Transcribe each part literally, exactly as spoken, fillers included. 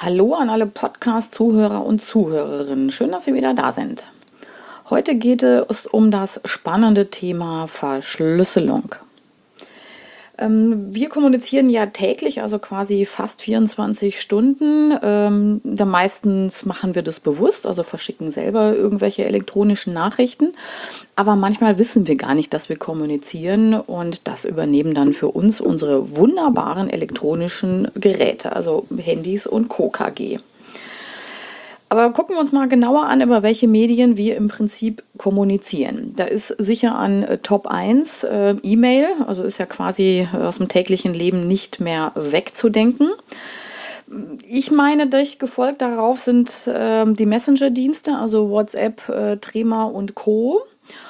Hallo an alle Podcast-Zuhörer und Zuhörerinnen. Schön, dass Sie wieder da sind. Heute geht es um das spannende Thema Verschlüsselung. Ähm, wir kommunizieren ja täglich, also quasi fast vierundzwanzig Stunden. Ähm, da meistens machen wir das bewusst, also verschicken selber irgendwelche elektronischen Nachrichten. Aber manchmal wissen wir gar nicht, dass wir kommunizieren, und das übernehmen dann für uns unsere wunderbaren elektronischen Geräte, also Handys und Co. K G. Aber gucken wir uns mal genauer an, über welche Medien wir im Prinzip kommunizieren. Da ist sicher an äh, Top eins äh, E-Mail, also ist ja quasi äh, aus dem täglichen Leben nicht mehr wegzudenken. Ich meine, dicht gefolgt darauf sind ähm, die Messenger-Dienste, also WhatsApp, äh, Threema und Co.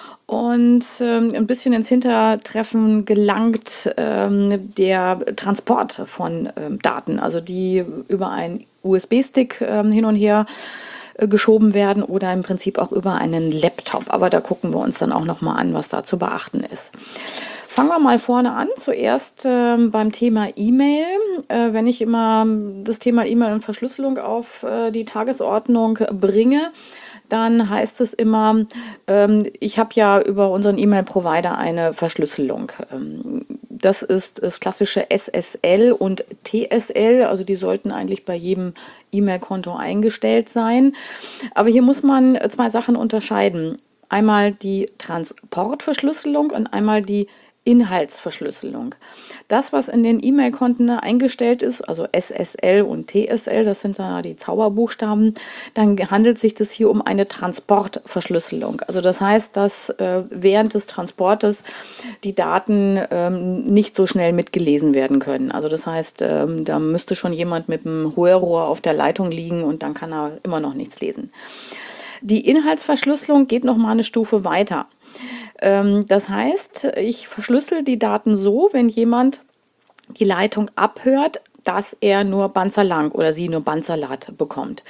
Und ähm, ein bisschen ins Hintertreffen gelangt ähm, der Transport von ähm, Daten, also die über einen U S B-Stick ähm, hin und her äh, geschoben werden oder im Prinzip auch über einen Laptop. Aber da gucken wir uns dann auch noch mal an, was da zu beachten ist. Fangen wir mal vorne an. Zuerst ähm, beim Thema E-Mail. Äh, wenn ich immer das Thema E-Mail und Verschlüsselung auf äh, die Tagesordnung bringe, dann heißt es immer, ähm, ich habe ja über unseren E-Mail-Provider eine Verschlüsselung. Ähm, das ist das klassische S S L und T S L, also die sollten eigentlich bei jedem E-Mail-Konto eingestellt sein. Aber hier muss man zwei Sachen unterscheiden. Einmal die Transportverschlüsselung und einmal die Inhaltsverschlüsselung. Das, was in den E-Mail-Konten eingestellt ist, also S S L und T S L, das sind ja die Zauberbuchstaben, dann handelt sich das hier um eine Transportverschlüsselung. Also das heißt, dass äh, während des Transportes die Daten ähm, nicht so schnell mitgelesen werden können. Also das heißt, ähm, da müsste schon jemand mit einem Hörrohr auf der Leitung liegen, und dann kann er immer noch nichts lesen. Die Inhaltsverschlüsselung geht noch mal eine Stufe weiter. Ähm, das heißt, ich verschlüssel die Daten so, wenn jemand die Leitung abhört, dass er nur Banzerlang oder sie nur Banzerlat bekommt.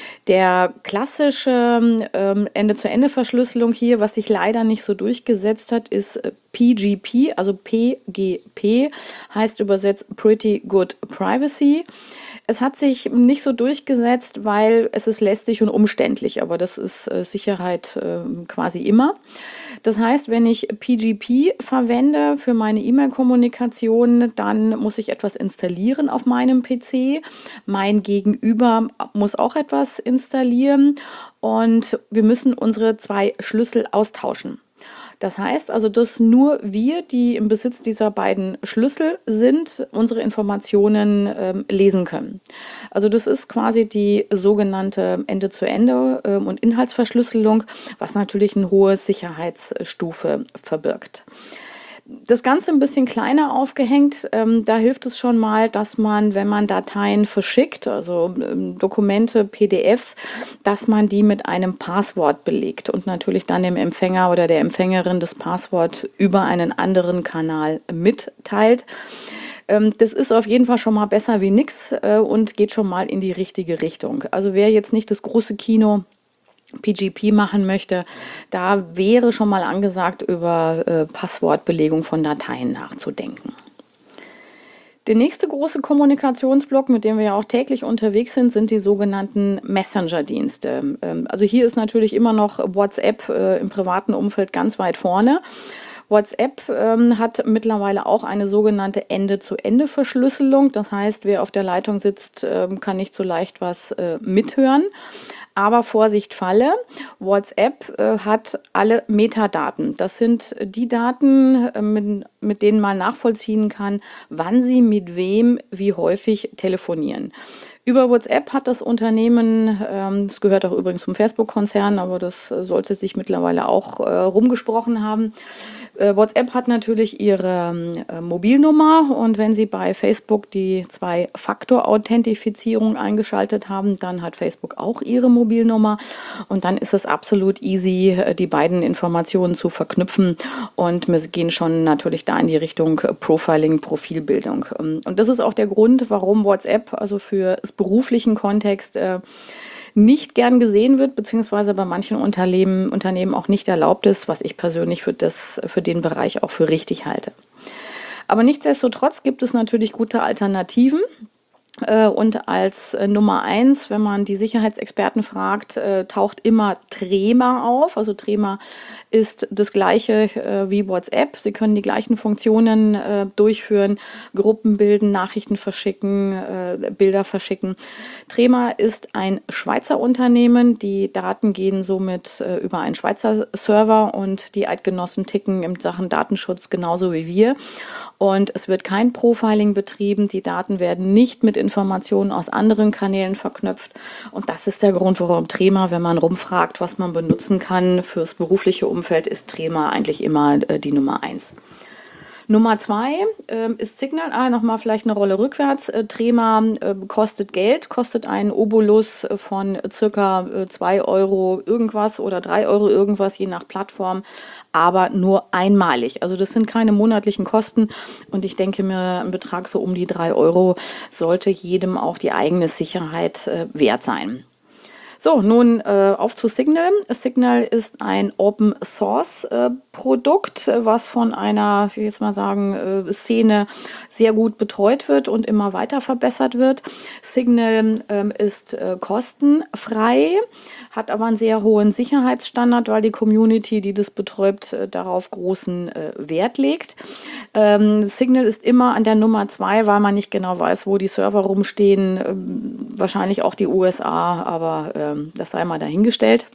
Der klassische ähm, Ende-zu-Ende-Verschlüsselung hier, was sich leider nicht so durchgesetzt hat, ist P G P, also P G P, heißt übersetzt Pretty Good Privacy. Es hat sich nicht so durchgesetzt, weil es ist lästig und umständlich, aber das ist äh, Sicherheit äh, quasi immer. Das heißt, wenn ich P G P verwende für meine E-Mail-Kommunikation, dann muss ich etwas installieren auf meinem P C. Mein Gegenüber muss auch etwas installieren, und wir müssen unsere zwei Schlüssel austauschen. Das heißt also, dass nur wir, die im Besitz dieser beiden Schlüssel sind, unsere Informationen ähm, lesen können. Also das ist quasi die sogenannte Ende-zu-Ende- ähm, und Inhaltsverschlüsselung, was natürlich eine hohe Sicherheitsstufe verbirgt. Das Ganze ein bisschen kleiner aufgehängt, ähm, da hilft es schon mal, dass man, wenn man Dateien verschickt, also ähm, Dokumente, P D Fs, dass man die mit einem Passwort belegt und natürlich dann dem Empfänger oder der Empfängerin das Passwort über einen anderen Kanal mitteilt. Ähm, das ist auf jeden Fall schon mal besser wie nix äh, und geht schon mal in die richtige Richtung. Also wer jetzt nicht das große Kino P G P machen möchte, da wäre schon mal angesagt, über äh, Passwortbelegung von Dateien nachzudenken. Der nächste große Kommunikationsblock, mit dem wir ja auch täglich unterwegs sind, sind die sogenannten Messenger-Dienste. Ähm, also hier ist natürlich immer noch WhatsApp äh, im privaten Umfeld ganz weit vorne. WhatsApp ähm, hat mittlerweile auch eine sogenannte Ende-zu-Ende-Verschlüsselung. Das heißt, wer auf der Leitung sitzt, äh, kann nicht so leicht was äh, mithören. Aber Vorsicht, Falle, WhatsApp äh, hat alle Metadaten. Das sind die Daten, äh, mit, mit denen man nachvollziehen kann, wann Sie mit wem wie häufig telefonieren. Über WhatsApp hat das Unternehmen, ähm, das gehört auch übrigens zum Facebook-Konzern, aber das äh, sollte sich mittlerweile auch äh, rumgesprochen haben. Äh, WhatsApp hat natürlich ihre äh, Mobilnummer, und wenn Sie bei Facebook die Zwei-Faktor-Authentifizierung eingeschaltet haben, dann hat Facebook auch ihre Mobilnummer, und dann ist es absolut easy, äh, die beiden Informationen zu verknüpfen, und wir gehen schon natürlich da in die Richtung Profiling, Profilbildung. Ähm, Und das ist auch der Grund, warum WhatsApp also für das beruflichen Kontext äh, nicht gern gesehen wird, beziehungsweise bei manchen Unternehmen, Unternehmen auch nicht erlaubt ist, was ich persönlich für, das, für den Bereich auch für richtig halte. Aber nichtsdestotrotz gibt es natürlich gute Alternativen. Äh, und als äh, Nummer eins, wenn man die Sicherheitsexperten fragt, äh, taucht immer Trema auf. Also Trema ist das gleiche äh, wie WhatsApp. Sie können die gleichen Funktionen äh, durchführen, Gruppen bilden, Nachrichten verschicken, äh, Bilder verschicken. Trema ist ein Schweizer Unternehmen. Die Daten gehen somit äh, über einen Schweizer Server und die Eidgenossen ticken in Sachen Datenschutz genauso wie wir. Und es wird kein Profiling betrieben. Die Daten werden nicht mit Informationen aus anderen Kanälen verknüpft. Und das ist der Grund, warum Trema, wenn man rumfragt, was man benutzen kann fürs berufliche Umfeld, ist Trema eigentlich immer äh, die Nummer eins. Nummer zwei ähm, ist Signal. Ah, nochmal vielleicht eine Rolle rückwärts. Äh, Trema äh, kostet Geld, kostet einen Obolus äh, von circa äh, zwei Euro irgendwas oder drei Euro irgendwas, je nach Plattform, aber nur einmalig. Also das sind keine monatlichen Kosten und ich denke mir, ein Betrag so um die drei Euro sollte jedem auch die eigene Sicherheit äh, wert sein. So, nun äh, auf zu Signal. Signal ist ein Open Source äh, Produkt, äh, was von einer, ich will jetzt mal sagen, äh, Szene sehr gut betreut wird und immer weiter verbessert wird. Signal ähm, ist äh, kostenfrei, hat aber einen sehr hohen Sicherheitsstandard, weil die Community, die das betreibt, äh, darauf großen äh, Wert legt. Ähm, Signal ist immer an der Nummer zwei, weil man nicht genau weiß, wo die Server rumstehen. Ähm, wahrscheinlich auch die U S A, aber ähm, das sei mal dahingestellt.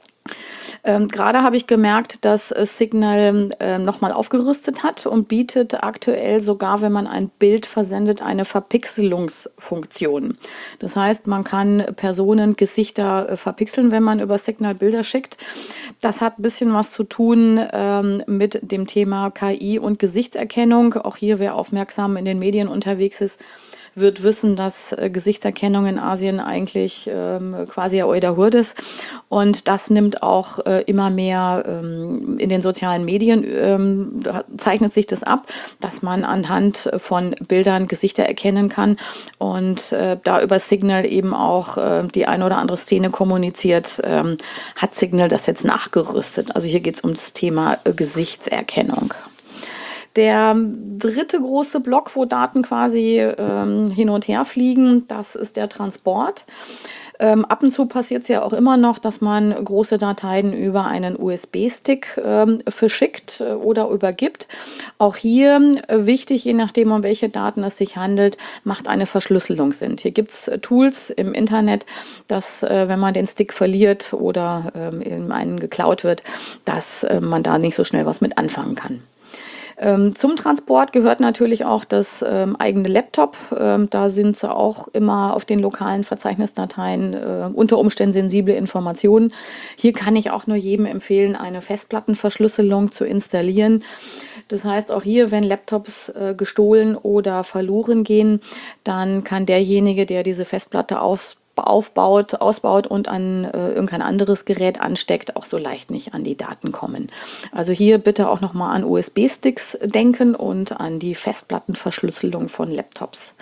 Ähm, gerade habe ich gemerkt, dass äh, Signal äh, nochmal aufgerüstet hat und bietet aktuell sogar, wenn man ein Bild versendet, eine Verpixelungsfunktion. Das heißt, man kann Personen, Gesichter äh, verpixeln, wenn man über Signal Bilder schickt. Das hat ein bisschen was zu tun ähm, mit dem Thema K I und Gesichtserkennung. Auch hier, wer aufmerksam in den Medien unterwegs ist, wird wissen, dass äh, Gesichtserkennung in Asien eigentlich ähm, quasi ja der Hurt ist. Und das nimmt auch äh, immer mehr ähm, in den sozialen Medien, ähm, zeichnet sich das ab, dass man anhand von Bildern Gesichter erkennen kann und äh, da über Signal eben auch äh, die eine oder andere Szene kommuniziert, ähm, hat Signal das jetzt nachgerüstet. Also hier geht es um das Thema äh, Gesichtserkennung. Der dritte große Block, wo Daten quasi ähm, hin und her fliegen, das ist der Transport. Ähm, ab und zu passiert es ja auch immer noch, dass man große Dateien über einen U S B-Stick ähm, verschickt äh, oder übergibt. Auch hier äh, wichtig, je nachdem, um welche Daten es sich handelt, macht eine Verschlüsselung Sinn. Hier gibt es äh, Tools im Internet, dass, äh, wenn man den Stick verliert oder ähm, in einen geklaut wird, dass äh, man da nicht so schnell was mit anfangen kann. Ähm, zum Transport gehört natürlich auch das ähm, eigene Laptop. Ähm, da sind sie auch immer auf den lokalen Verzeichnisdateien äh, unter Umständen sensible Informationen. Hier kann ich auch nur jedem empfehlen, eine Festplattenverschlüsselung zu installieren. Das heißt, auch hier, wenn Laptops äh, gestohlen oder verloren gehen, dann kann derjenige, der diese Festplatte aus aufbaut, ausbaut und an äh, irgendein anderes Gerät ansteckt, auch so leicht nicht an die Daten kommen. Also hier bitte auch nochmal an U S B-Sticks denken und an die Festplattenverschlüsselung von Laptops.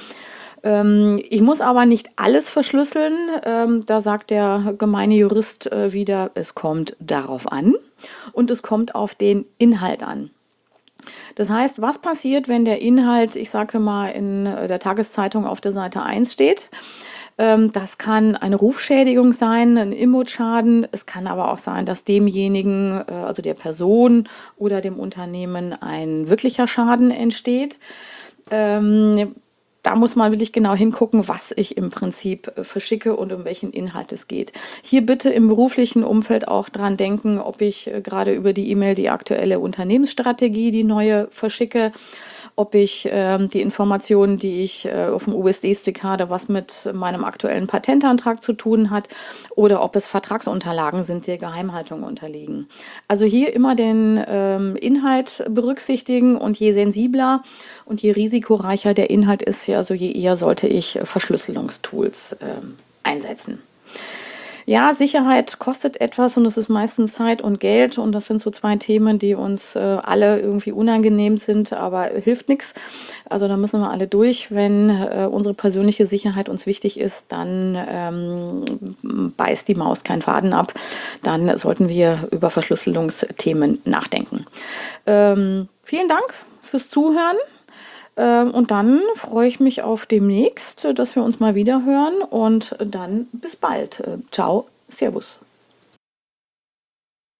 Ähm, ich muss aber nicht alles verschlüsseln. Ähm, da sagt der gemeine Jurist äh, wieder, es kommt darauf an und es kommt auf den Inhalt an. Das heißt, was passiert, wenn der Inhalt, ich sage mal, in der Tageszeitung auf der Seite eins steht? Das kann eine Rufschädigung sein, ein Imageschaden. Es kann aber auch sein, dass demjenigen, also der Person oder dem Unternehmen, ein wirklicher Schaden entsteht. Ähm, da muss man wirklich genau hingucken, was ich im Prinzip verschicke und um welchen Inhalt es geht. Hier bitte im beruflichen Umfeld auch dran denken, ob ich gerade über die E-Mail die aktuelle Unternehmensstrategie, die neue, verschicke, ob ich ähm, die Informationen, die ich äh, auf dem U S D-Stick habe, was mit meinem aktuellen Patentantrag zu tun hat, oder ob es Vertragsunterlagen sind, die Geheimhaltung unterliegen. Also hier immer den ähm, Inhalt berücksichtigen und je sensibler und je risikoreicher der Inhalt ist, also je eher sollte ich Verschlüsselungstools ähm, einsetzen. Ja, Sicherheit kostet etwas und es ist meistens Zeit und Geld und das sind so zwei Themen, die uns äh, alle irgendwie unangenehm sind, aber hilft nichts. Also da müssen wir alle durch. Wenn äh, unsere persönliche Sicherheit uns wichtig ist, dann ähm, beißt die Maus keinen Faden ab. Dann sollten wir über Verschlüsselungsthemen nachdenken. Ähm, vielen Dank fürs Zuhören. Ähm, und dann freue ich mich auf demnächst, dass wir uns mal wieder hören und dann bis bald. Äh, ciao, servus.